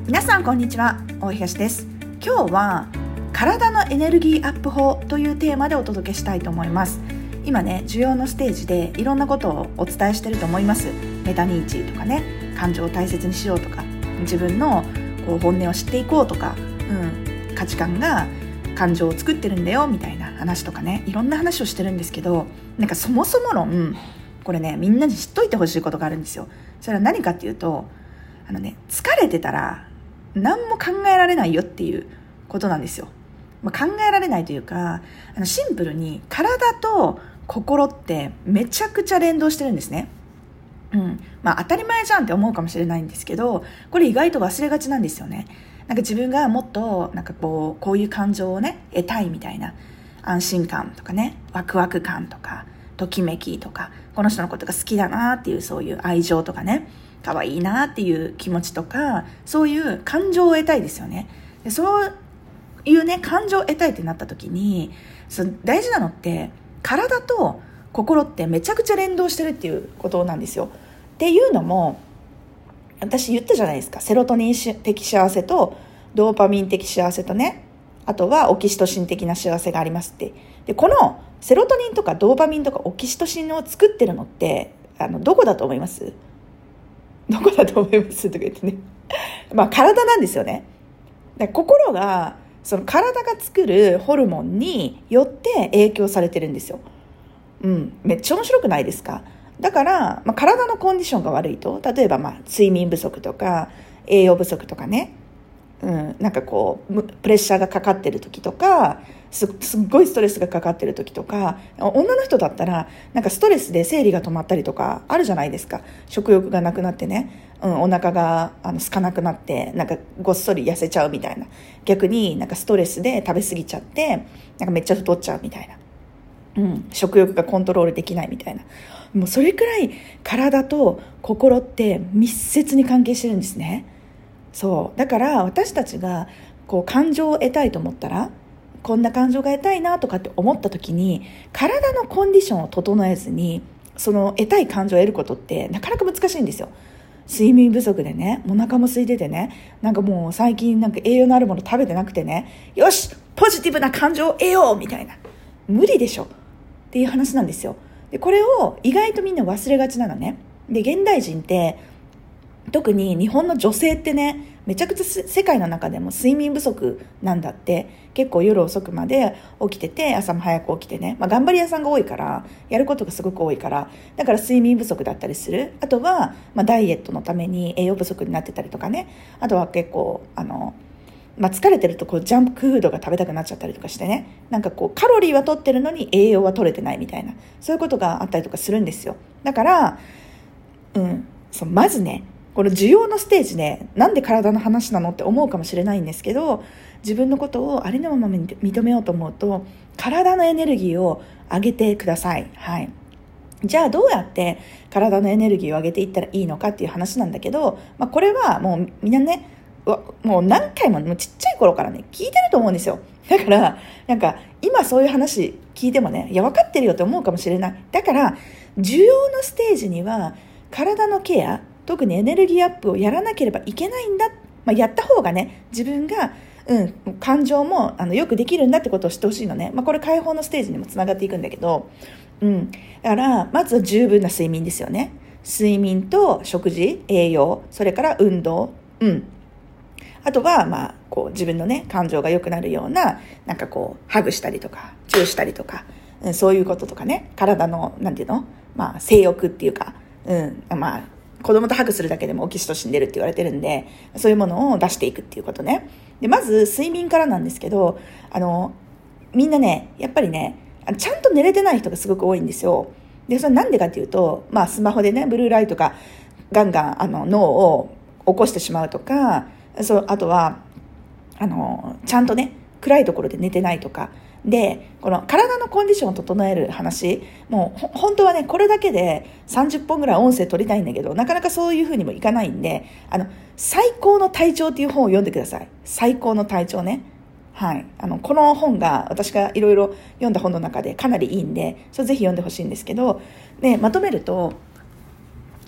皆さんこんにちは、大東です。今日は体のエネルギーアップ法というテーマでお届けしたいと思います。今ね、需要のステージでいろんなことをお伝えしていると思います。メタ認知とかね、感情を大切にしようとか、自分の本音を知っていこうとか、価値観が感情を作ってるんだよみたいな話とかね、いろんな話をしてるんですけど、なんかそもそも論これね、みんなに知っといてほしいことがあるんですよ。それは何かっていうと、疲れてたら何も考えられないよっていうことなんですよ。考えられないというか、シンプルに体と心ってめちゃくちゃ連動してるんですね。当たり前じゃんって思うかもしれないんですけど、これ意外と忘れがちなんですよね。自分がもっとこういう感情をね得たいみたいな、安心感とかね、ワクワク感とかときめきとか、この人のことが好きだなっていう、そういう愛情とかね、可愛いなっていう気持ちとか、そういう感情を得たいですよね。でそういうね、感情を得たいってなった時に、大事なのって体と心ってめちゃくちゃ連動してるっていうことなんですよ。っていうのも、私言ったじゃないですか。セロトニン的幸せとドーパミン的幸せとね、あとはオキシトシン的な幸せがありますって。で、このセロトニンとかドーパミンとかオキシトシンを作ってるのってどこだと思います？どこだと思いますとか言ってね体なんですよね。心がその体が作るホルモンによって影響されてるんですよ。めっちゃ面白くないですか？だから、体のコンディションが悪いと、例えば睡眠不足とか栄養不足とかね、プレッシャーがかかってる時とか、すっごいストレスがかかってる時とか、女の人だったらストレスで生理が止まったりとかあるじゃないですか。食欲がなくなってね、お腹が空かなくなってごっそり痩せちゃうみたいな。逆にストレスで食べ過ぎちゃってめっちゃ太っちゃうみたいな。食欲がコントロールできないみたいな。もうそれくらい体と心って密接に関係してるんですね。そうだから私たちが感情を得たいと思ったら、こんな感情が得たいなとかって思った時に、体のコンディションを整えずにその得たい感情を得ることってなかなか難しいんですよ。睡眠不足でね、お腹も空いててね、もう最近栄養のあるもの食べてなくてね、よしポジティブな感情を得ようみたいな、無理でしょっていう話なんですよ。でこれを意外とみんな忘れがちなのね。で現代人って、特に日本の女性ってね、めちゃくちゃ世界の中でも睡眠不足なんだって。結構夜遅くまで起きてて、朝も早く起きてね、頑張り屋さんが多いから、やることがすごく多いから、だから睡眠不足だったりする。あとは、ダイエットのために栄養不足になってたりとかね。あとは結構疲れてるとジャンクフードが食べたくなっちゃったりとかしてね、カロリーは取ってるのに栄養は取れてないみたいな、そういうことがあったりとかするんですよ。だからまずね、この需要のステージでなんで体の話なのって思うかもしれないんですけど、自分のことをありのまま認めようと思うと、体のエネルギーを上げてください。じゃあどうやって体のエネルギーを上げていったらいいのかっていう話なんだけど、これはもうみんなね、もう何回もちっちゃい頃からね聞いてると思うんですよ。だから今そういう話聞いてもね、いや分かってるよって思うかもしれない。だから需要のステージには体のケア、特にエネルギーアップをやらなければいけないんだ。やった方がね、自分が感情もよくできるんだってことを知ってほしいのね。これ解放のステージにもつながっていくんだけど、だからまずは十分な睡眠ですよね。睡眠と食事、栄養、それから運動、あとは自分のね感情が良くなるようなハグしたりとかチューしたりとか、そういうこととかね、体の性欲っていうか、子供とハグするだけでもオキシトシン出るって言われてるんで、そういうものを出していくっていうことね。でまず睡眠からなんですけど、みんなねやっぱりねちゃんと寝れてない人がすごく多いんですよ。でそれなんでかっていうと、スマホでねブルーライトがガンガン脳を起こしてしまうとか、あとはちゃんとね暗いところで寝てないとかで、この体のコンディションを整える話、もう本当はねこれだけで30本ぐらい音声取りたいんだけど、なかなかそういう風にもいかないんで、最高の体調っていう本を読んでください。最高の体調ね。この本が私がいろいろ読んだ本の中でかなりいいんで、それぜひ読んでほしいんですけど、まとめると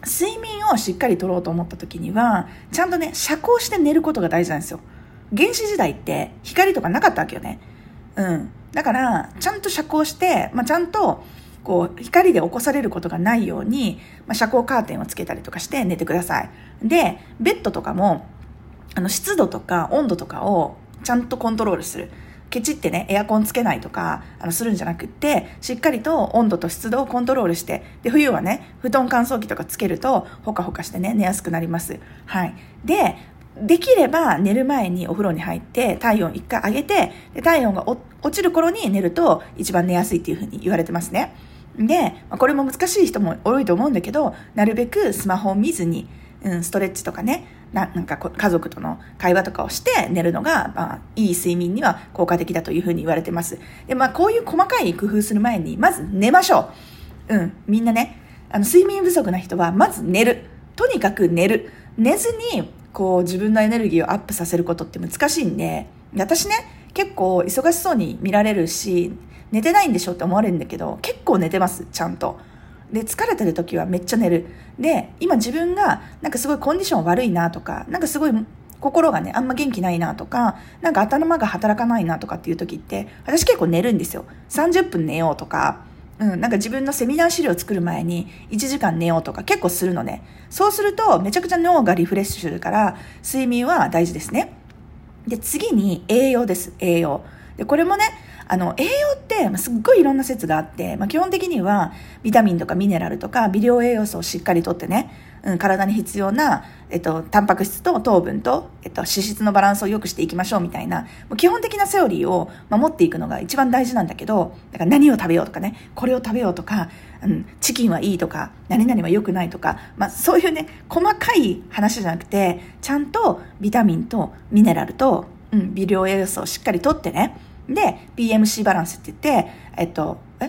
睡眠をしっかりとろうと思った時にはちゃんとね遮光して寝ることが大事なんですよ。原始時代って光とかなかったわけよね。だからちゃんと遮光して、ちゃんとこう光で起こされることがないように、遮光カーテンをつけたりとかして寝てください。でベッドとかも湿度とか温度とかをちゃんとコントロールする。ケチってねエアコンつけないとかするんじゃなくって、しっかりと温度と湿度をコントロールして、で冬はね布団乾燥機とかつけるとほかほかしてね寝やすくなります。できれば寝る前にお風呂に入って体温1回上げて、で体温が落ちる頃に寝ると一番寝やすいっていう風に言われてますね。でこれも難しい人も多いと思うんだけど、なるべくスマホを見ずに、ストレッチとかねなんか家族との会話とかをして寝るのが、いい睡眠には効果的だというふうに言われてます。でこういう細かい工夫する前にまず寝ましょう。みんなね睡眠不足な人はまず寝る。とにかく寝る。寝ずにこう自分のエネルギーをアップさせることって難しいんで、私ね結構忙しそうに見られるし寝てないんでしょって思われるんだけど、結構寝てます。ちゃんと。で疲れてる時はめっちゃ寝る。で今自分がなんかすごいコンディション悪いなとか、なんかすごい心がねあんま元気ないなとか、なんか頭が働かないなとかっていう時って私結構寝るんですよ。30分寝ようとか、なんか自分のセミナー資料を作る前に1時間寝ようとか結構するのね。そうするとめちゃくちゃ脳がリフレッシュするから睡眠は大事ですね。で次に栄養です。栄養でこれもね栄養ってすっごいいろんな説があって、基本的にはビタミンとかミネラルとか微量栄養素をしっかりとってね、体に必要な、タンパク質と糖分と、脂質のバランスを良くしていきましょうみたいな、もう基本的なセオリーを守っていくのが一番大事なんだけど、だから何を食べようとかね、これを食べようとか、チキンはいいとか、何々は良くないとか、そういうね、細かい話じゃなくて、ちゃんとビタミンとミネラルと、微量栄養素をしっかりとってね、で PMC バランスって言って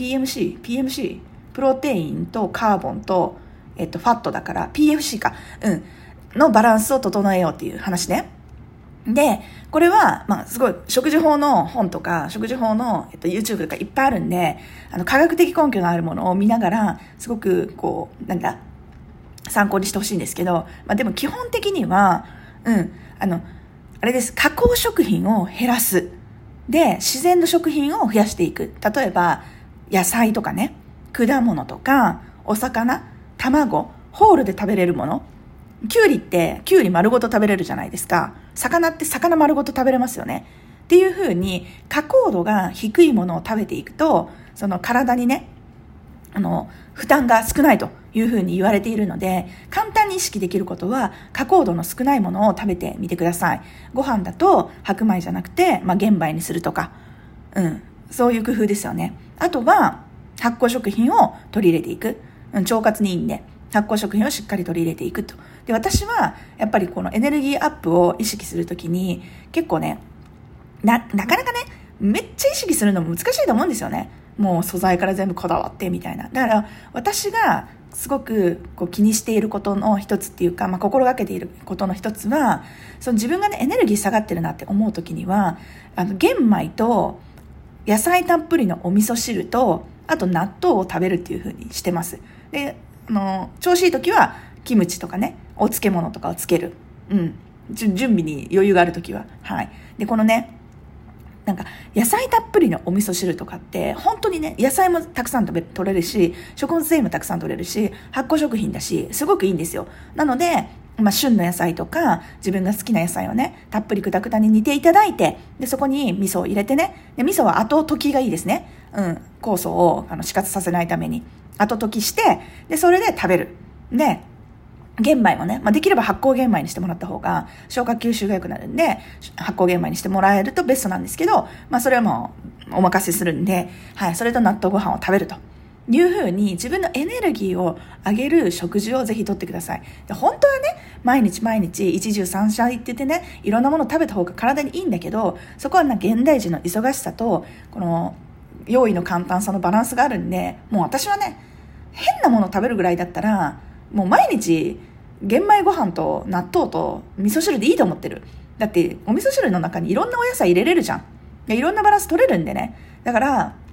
PMC プロテインとカーボンとファットだから PFC かのバランスを整えようっていう話ね。でこれはすごい食事法の本とか食事法の、YouTube とかいっぱいあるんで、科学的根拠のあるものを見ながらすごくこう参考にしてほしいんですけど、でも基本的にはあれです。加工食品を減らす。で自然の食品を増やしていく。例えば野菜とかね、果物とかお魚、卵、ホールで食べれるもの。きゅうりってきゅうり丸ごと食べれるじゃないですか。魚って魚丸ごと食べれますよね。っていう風に加工度が低いものを食べていくと、その体にね負担が少ないというふうに言われているので、簡単に意識できることは加工度の少ないものを食べてみてください。ご飯だと白米じゃなくて、玄米にするとか、そういう工夫ですよね。あとは発酵食品を取り入れていく、腸活にいいんで発酵食品をしっかり取り入れていくと。で私はやっぱりこのエネルギーアップを意識するときに結構ねなかなかねめっちゃ意識するのも難しいと思うんですよね。もう素材から全部こだわってみたいな。だから私がすごくこう気にしていることの一つっていうか、心がけていることの一つは、その自分がねエネルギー下がってるなって思う時には玄米と野菜たっぷりのお味噌汁とあと納豆を食べるっていう風にしてます。で調子いい時はキムチとかねお漬物とかをつける、準備に余裕がある時はでこのねなんか野菜たっぷりのお味噌汁とかって本当にね野菜もたくさん取れるし食物繊維もたくさん取れるし発酵食品だしすごくいいんですよ。なので、旬の野菜とか自分が好きな野菜をねたっぷりくたくたに煮ていただいて、でそこに味噌を入れてね、で味噌は後溶きがいいですね。酵素を死活させないために後溶きして、でそれで食べる。で玄米もね、できれば発酵玄米にしてもらった方が消化吸収が良くなるんで発酵玄米にしてもらえるとベストなんですけど、それはもうお任せするんで、それと納豆ご飯を食べるというふうに自分のエネルギーを上げる食事をぜひとってください。で本当はね毎日一汁三菜って言ってねいろんなものを食べた方が体にいいんだけど、そこは現代人の忙しさとこの用意の簡単さのバランスがあるんで、もう私はね変なものを食べるぐらいだったらもう毎日玄米ご飯と納豆と味噌汁でいいと思ってる。だってお味噌汁の中にいろんなお野菜入れれるじゃん。いろんなバランス取れるんでね。だから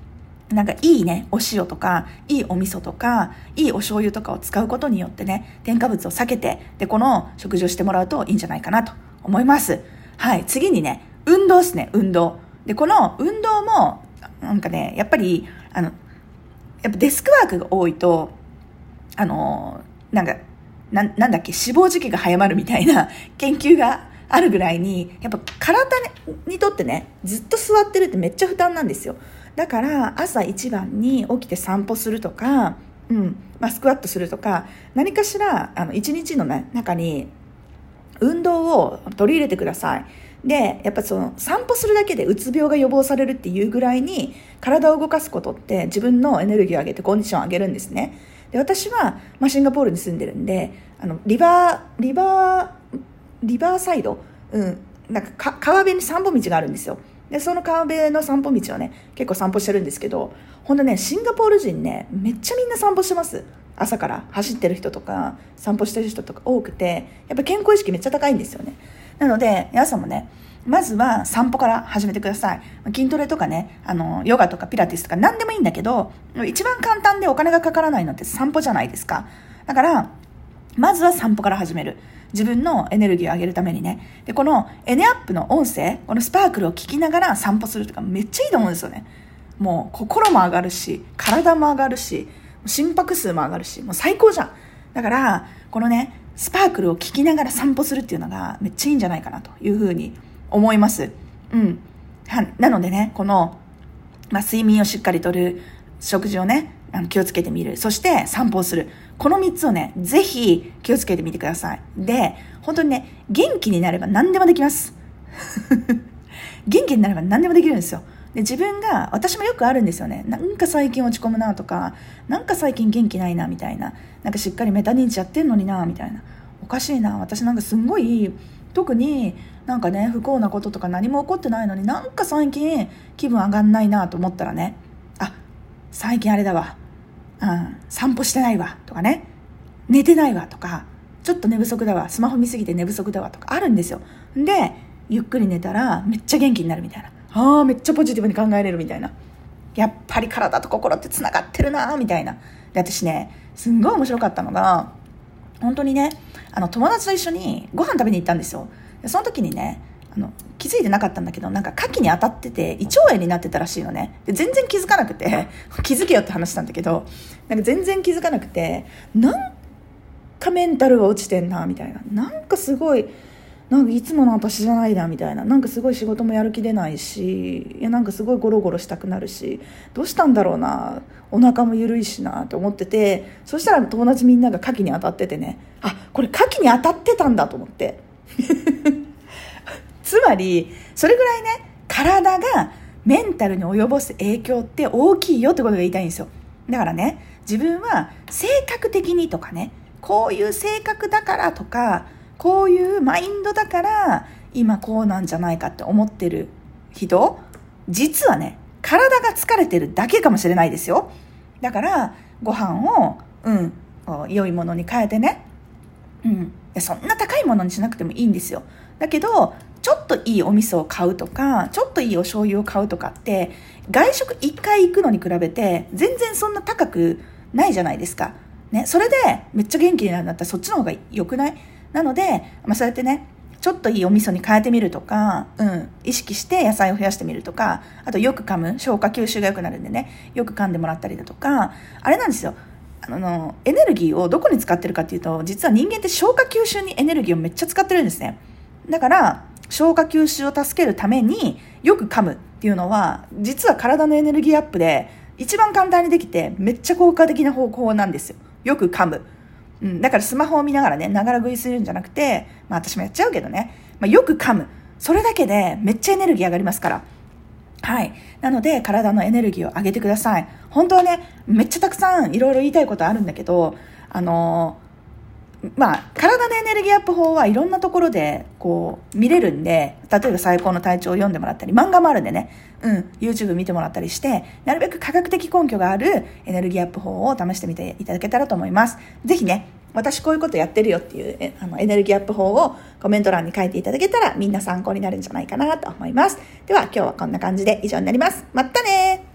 なんかいいね、お塩とか、いいお味噌とか、いいお醤油とかを使うことによってね、添加物を避けて、で、この食事をしてもらうといいんじゃないかなと思います。はい、次にね、運動ですね、運動。で、この運動も、なんかね、やっぱり、やっぱデスクワークが多いと、なんだっけ、脂肪時期が早まるみたいな研究があるぐらいに、やっぱ体にとってね、ずっと座ってるってめっちゃ負担なんですよ。だから朝一番に起きて散歩するとか、スクワットするとか、何かしら一日の、ね、中に運動を取り入れてください。で、やっぱその散歩するだけでうつ病が予防されるっていうぐらいに体を動かすことって自分のエネルギーを上げてコンディションを上げるんですね。で、私は、シンガポールに住んでるんで、リバーサイド、なんか川辺に散歩道があるんですよ。で、その川辺の散歩道をね、結構散歩してるんですけど、ほんとね、シンガポール人ね、めっちゃみんな散歩してます。朝から走ってる人とか、散歩してる人とか多くて、やっぱ健康意識めっちゃ高いんですよね。なので、皆さんもね、まずは散歩から始めてください。筋トレとかね、ヨガとかピラティスとか何でもいいんだけど、一番簡単でお金がかからないのって散歩じゃないですか。だから、まずは散歩から始める。自分のエネルギーを上げるためにね。で、このエネアップの音声、このスパークルを聞きながら散歩するとかめっちゃいいと思うんですよね。もう心も上がるし、体も上がるし、心拍数も上がるし、もう最高じゃん。だから、このね、スパークルを聞きながら散歩するっていうのがめっちゃいいんじゃないかなというふうに思います。なのでね、この、睡眠をしっかりとる、食事をね、気をつけてみる。そして散歩をする。この3つをね、ぜひ気をつけてみてください。で、本当にね、元気になれば何でもできます。元気になれば何でもできるんですよ。で、私もよくあるんですよね。なんか最近落ち込むなとか、なんか最近元気ないなみたいな。なんかしっかりメタ認知やってんのになみたいな。おかしいな。私なんかすんごい、特になんかね、不幸なこととか何も起こってないのになんか最近気分上がんないなと思ったらね、最近あれだわ。散歩してないわとかね、寝てないわとか、ちょっと寝不足だわ、スマホ見すぎて寝不足だわとかあるんですよ。で、ゆっくり寝たらめっちゃ元気になるみたいな。めっちゃポジティブに考えれるみたいな。やっぱり体と心ってつながってるなみたいな。で、私ね、すんごい面白かったのが、本当にね、友達と一緒にご飯食べに行ったんですよ。で、その時にね、気づいてなかったんだけど、なんか牡蠣に当たってて胃腸炎になってたらしいのね。で、全然気づかなくて気づけよって話したんだけど、なんか全然気づかなくて、なんかメンタルが落ちてんなみたいな、なんかすごい、なんかいつもの私じゃないなみたいな、なんかすごい仕事もやる気出ないし、なんかすごいゴロゴロしたくなるし、どうしたんだろうな、お腹も緩いしなって思ってて、そしたら友達みんなが牡蠣に当たっててね、これ牡蠣に当たってたんだと思ってつまりそれぐらいね、体がメンタルに及ぼす影響って大きいよってことが言いたいんですよ。だからね、自分は性格的にとかね、こういう性格だからとか、こういうマインドだから今こうなんじゃないかって思ってる人、実はね、体が疲れてるだけかもしれないですよ。だからご飯を良いものに変えてね、そんな高いものにしなくてもいいんですよ。だけどちょっといいお味噌を買うとか、ちょっといいお醤油を買うとかって、外食1回行くのに比べて全然そんな高くないじゃないですか。ね、それでめっちゃ元気になるんだったらそっちの方が良くない？なので、そうやってね、ちょっといいお味噌に変えてみるとか、意識して野菜を増やしてみるとか、あとよく噛む、消化吸収が良くなるんでね、よく噛んでもらったりだとか、あれなんですよ。エネルギーをどこに使ってるかっていうと、実は人間って消化吸収にエネルギーをめっちゃ使ってるんですね。だから消化吸収を助けるためによく噛むっていうのは、実は体のエネルギーアップで一番簡単にできてめっちゃ効果的な方法なんですよ。よく噛む。だからスマホを見ながらね、ながら食いするんじゃなくて、私もやっちゃうけどね、よく噛む。それだけでめっちゃエネルギー上がりますから。はい。なので、体のエネルギーを上げてください。本当はね、めっちゃたくさんいろいろ言いたいことあるんだけど、体のエネルギーアップ法はいろんなところで見れるんで、例えば最高の体調を読んでもらったり、漫画もあるんでね、YouTube 見てもらったりして、なるべく科学的根拠があるエネルギーアップ法を試してみていただけたらと思います。ぜひね、私こういうことやってるよっていうエネルギーアップ法をコメント欄に書いていただけたらみんな参考になるんじゃないかなと思います。では今日はこんな感じで以上になります。またね。